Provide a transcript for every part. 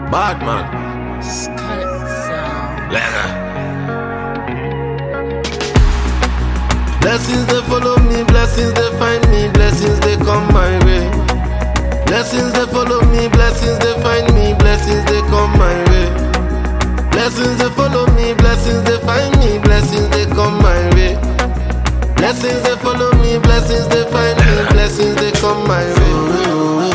Bad man. Leather. Blessings they follow me, blessings they find me, blessings they come my way. Blessings they follow me, blessings they find me, blessings they come my way. Blessings they follow me, blessings they find me, blessings they come my way. Blessings they follow me, blessings they find me, blessings they come my way.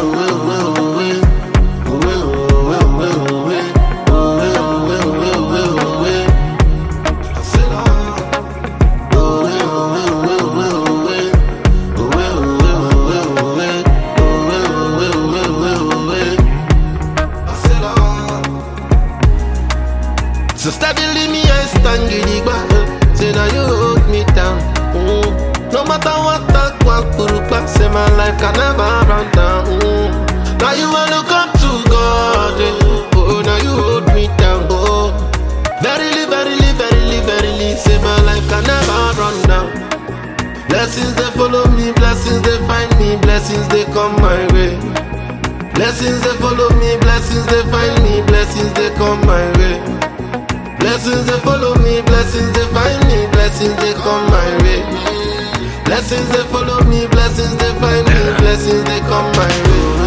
So steadily me I stand gidigba. Say now you hold me down. No matter what that walk purupa. Say my life can never run down. Now you wanna come to God. Oh, now you hold me down. Oh, verily, verily, verily, verily. Say my life can never run down. Blessings they follow me, blessings they find me, blessings they come my way. Blessings they follow me, blessings they find me, blessings they come my way. Blessings they follow me, blessings they find me, blessings they come my way. Blessings they follow me, blessings they find me, blessings they come my way.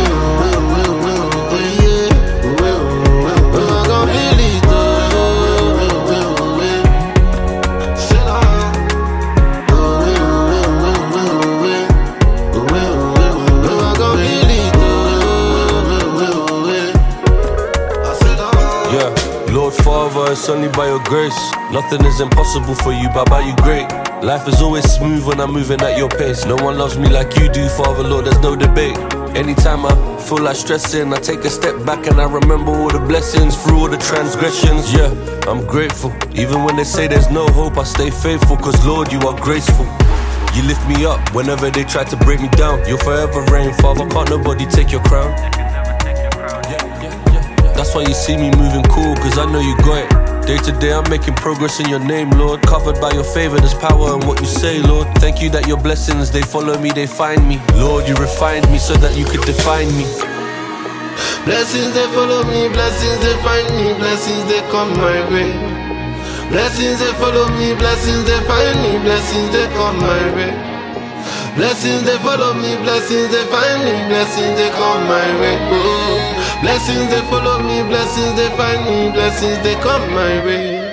I'm gonna feel it, Lord Father, it's only by your grace. Nothing is impossible for you, but by you great. Life is always smooth when I'm moving at your pace. No one loves me like you do, Father Lord, there's no debate. Anytime I feel like stressing, I take a step back and I remember all the blessings through all the transgressions. Yeah, I'm grateful. Even when they say there's no hope, I stay faithful, cause Lord, you are graceful. You lift me up whenever they try to break me down. You'll forever reign, Father, can't nobody take your crown. That's why you see me moving cool, cause I know you got it. Day to day I'm making progress in your name, Lord. Covered by your favor, there's power in what you say, Lord. Thank you that your blessings, they follow me, they find me. Lord, you refined me so that you could define me. Blessings they follow me, blessings they find me, blessings they come my way. Blessings they follow me, blessings they find me, blessings they come my way. Blessings they follow me, blessings they find me, blessings they come my way. Oh. Blessings they follow me, blessings they find me, blessings they come my way.